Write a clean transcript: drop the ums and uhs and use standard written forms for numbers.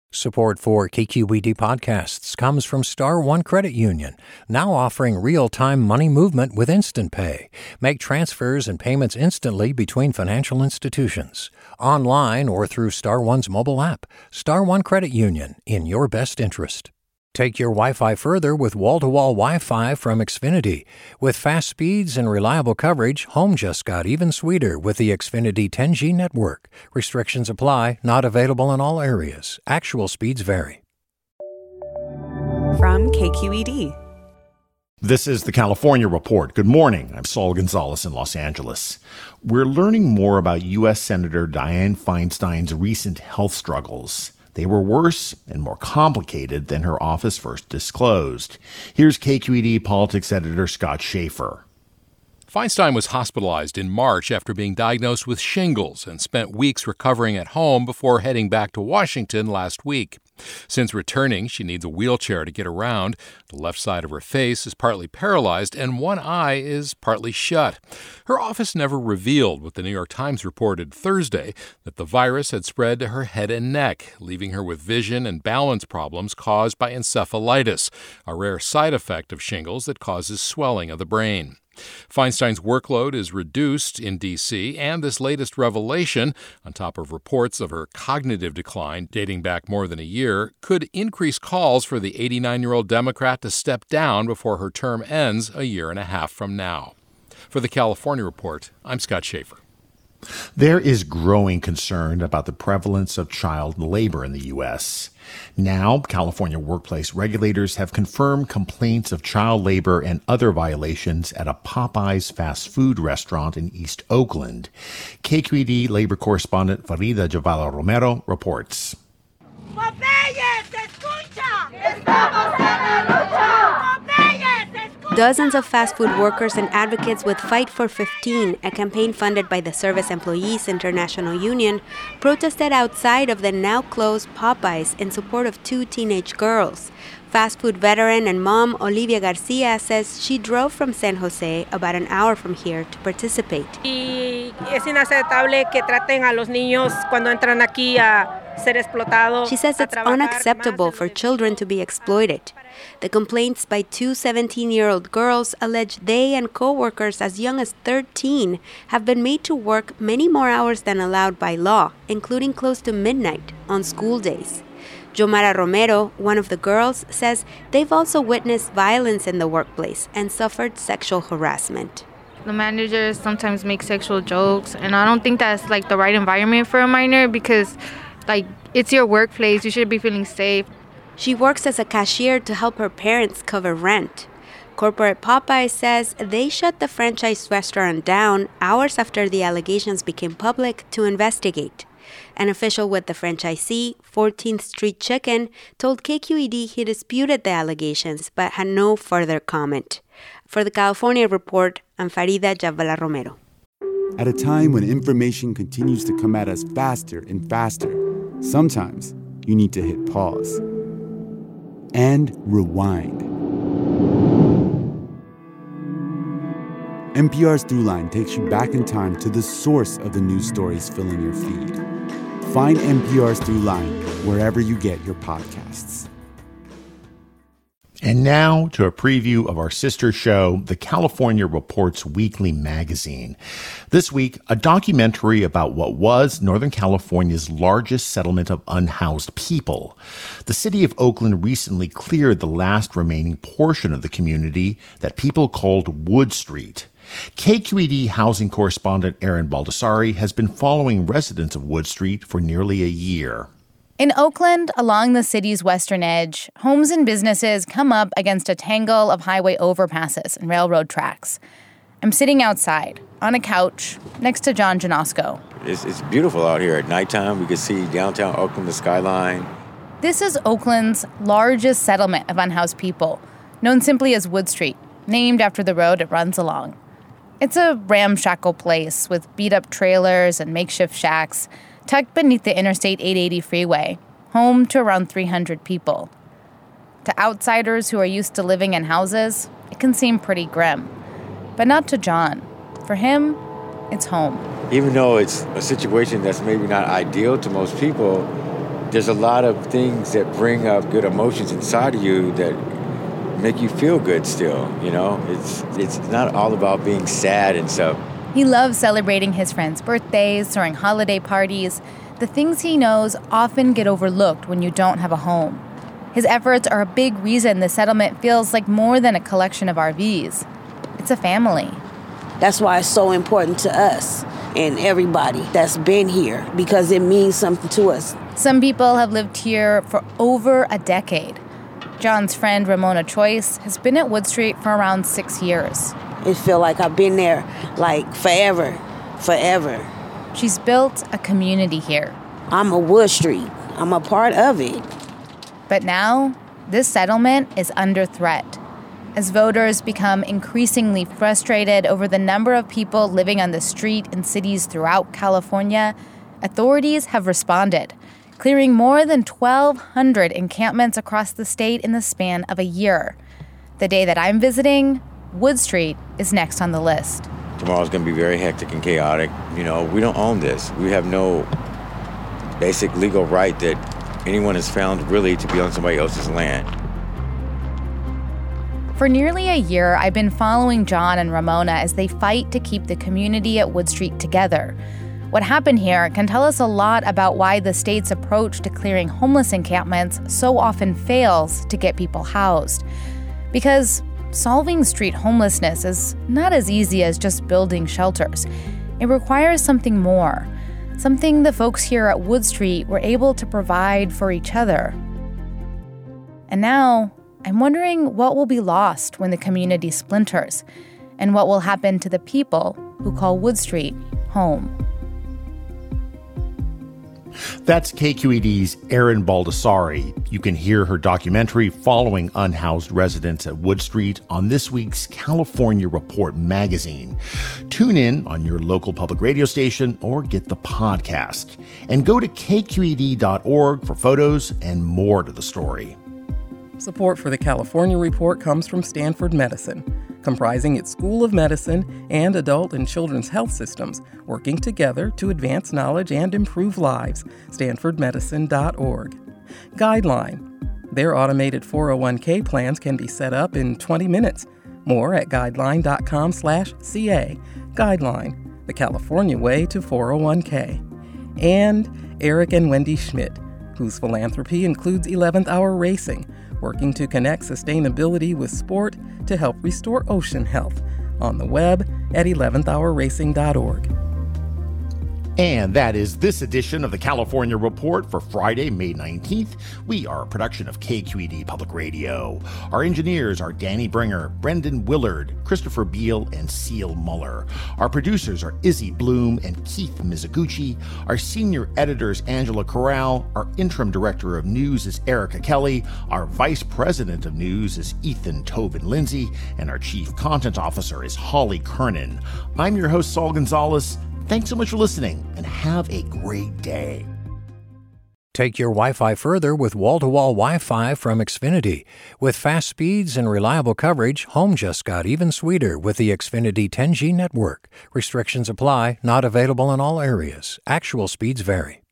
Support for KQED podcasts comes from Star One Credit Union, now offering real-time money movement with Instant Pay. Make transfers and payments instantly between financial institutions, online or through Star One's mobile app. Star One Credit Union, in your best interest. Take your Wi-Fi further with wall-to-wall Wi-Fi from Xfinity. With fast speeds and reliable coverage, home just got even sweeter with the Xfinity 10G network. Restrictions apply, not available in all areas. Actual speeds vary. From KQED. This is the California Report. Good morning. I'm Saul Gonzalez in Los Angeles. We're learning more about U.S. Senator Dianne Feinstein's recent health struggles. They were worse and more complicated than her office first disclosed. Here's KQED politics editor Scott Schaefer. Feinstein was hospitalized in March after being diagnosed with shingles and spent weeks recovering at home before heading back to Washington last week. Since returning, she needs a wheelchair to get around. The left side of her face is partly paralyzed and one eye is partly shut. Her office never revealed what the New York Times reported Thursday, that the virus had spread to her head and neck, leaving her with vision and balance problems caused by encephalitis, a rare side effect of shingles that causes swelling of the brain. Feinstein's workload is reduced in D.C., and this latest revelation, on top of reports of her cognitive decline dating back more than a year, could increase calls for the 89-year-old Democrat to step down before her term ends a year and a half from now. For the California Report, I'm Scott Schaefer. There is growing concern about the prevalence of child labor in the U.S. Now, California workplace regulators have confirmed complaints of child labor and other violations at a Popeyes fast food restaurant in East Oakland. KQED labor correspondent Farida Javala Romero reports. Popeyes, escucha! Estamos en la lucha! Popeyes, escucha! Dozens of fast food workers and advocates with Fight for 15, a campaign funded by the Service Employees International Union, protested outside of the now-closed Popeyes in support of two teenage girls. Fast food veteran and mom Olivia Garcia says she drove from San Jose about an hour from here to participate. Y es inaceptable que traten a los niños cuando entran aquí a ser explotados. She says it's unacceptable for children to be exploited. The complaints by two 17-year-old girls allege they and co-workers as young as 13 have been made to work many more hours than allowed by law, including close to midnight on school days. Yomara Romero, one of the girls, says they've also witnessed violence in the workplace and suffered sexual harassment. The managers sometimes make sexual jokes, and I don't think that's the right environment for a minor because it's your workplace. You should be feeling safe. She works as a cashier to help her parents cover rent. Corporate Popeyes says they shut the franchise restaurant down hours after the allegations became public to investigate. An official with the franchisee, 14th Street Chicken, told KQED he disputed the allegations but had no further comment. For the California Report, I'm Farida Javala Romero. At a time when information continues to come at us faster and faster, sometimes you need to hit pause and rewind. NPR's Throughline takes you back in time to the source of the news stories filling your feed. Find NPR's Throughline wherever you get your podcasts. And now to a preview of our sister show, the California Report's weekly magazine. This week, a documentary about what was Northern California's largest settlement of unhoused people. The city of Oakland recently cleared the last remaining portion of the community that people called Wood Street. KQED housing correspondent Erin Baldassari has been following residents of Wood Street for nearly a year. In Oakland, along the city's western edge, homes and businesses come up against a tangle of highway overpasses and railroad tracks. I'm sitting outside, on a couch, next to John Janosko. It's beautiful out here at nighttime. We can see downtown Oakland, the skyline. This is Oakland's largest settlement of unhoused people, known simply as Wood Street, named after the road it runs along. It's a ramshackle place with beat-up trailers and makeshift shacks, tucked beneath the Interstate 880 freeway, home to around 300 people. To outsiders who are used to living in houses, it can seem pretty grim. But not to John. For him, it's home. Even though it's a situation that's maybe not ideal to most people, there's a lot of things that bring up good emotions inside of you that make you feel good still, you know? It's not all about being sad and stuff. He loves celebrating his friends' birthdays, throwing holiday parties. The things he knows often get overlooked when you don't have a home. His efforts are a big reason the settlement feels like more than a collection of RVs. It's a family. That's why it's so important to us and everybody that's been here, because it means something to us. Some people have lived here for over a decade. John's friend Ramona Choice has been at Wood Street for around 6 years. It feels like I've been there like forever. She's built a community here. I'm a Wood Street. I'm a part of it. But now, this settlement is under threat. As voters become increasingly frustrated over the number of people living on the street in cities throughout California, authorities have responded, clearing more than 1,200 encampments across the state in the span of a year. The day that I'm visiting, Wood Street is next on the list. Tomorrow's going to be very hectic and chaotic. You know, we don't own this. We have no basic legal right that anyone has found really to be on somebody else's land. For nearly a year, I've been following John and Ramona as they fight to keep the community at Wood Street together. What happened here can tell us a lot about why the state's approach to clearing homeless encampments so often fails to get people housed. Because solving street homelessness is not as easy as just building shelters. It requires something more, something the folks here at Wood Street were able to provide for each other. And now, I'm wondering what will be lost when the community splinters, and what will happen to the people who call Wood Street home. That's KQED's Erin Baldassari. You can hear her documentary following unhoused residents at Wood Street on this week's California Report magazine. Tune in on your local public radio station or get the podcast. And go to kqed.org for photos and more to the story. Support for the California Report comes from Stanford Medicine, comprising its School of Medicine and adult and children's health systems, working together to advance knowledge and improve lives. StanfordMedicine.org. Guideline. Their automated 401k plans can be set up in 20 minutes. More at guideline.com/CA. Guideline, the California way to 401k. And Eric and Wendy Schmidt, whose philanthropy includes 11th Hour Racing, working to connect sustainability with sport to help restore ocean health. On the web at 11thhourracing.org. And that is this edition of the California Report for Friday, May 19th. We are a production of KQED Public Radio. Our engineers are Danny Bringer, Brendan Willard, Christopher Beal, and Seal Muller. Our producers are Izzy Bloom and Keith Mizuguchi. Our senior editor is Angela Corral. Our interim director of news is Erica Kelly. Our vice president of news is Ethan Tobin Lindsay. And our chief content officer is Holly Kernan. I'm your host, Saul Gonzalez. Thanks so much for listening, and have a great day. Take your Wi-Fi further with wall-to-wall Wi-Fi from Xfinity. With fast speeds and reliable coverage, home just got even sweeter with the Xfinity 10G network. Restrictions apply, not available in all areas. Actual speeds vary.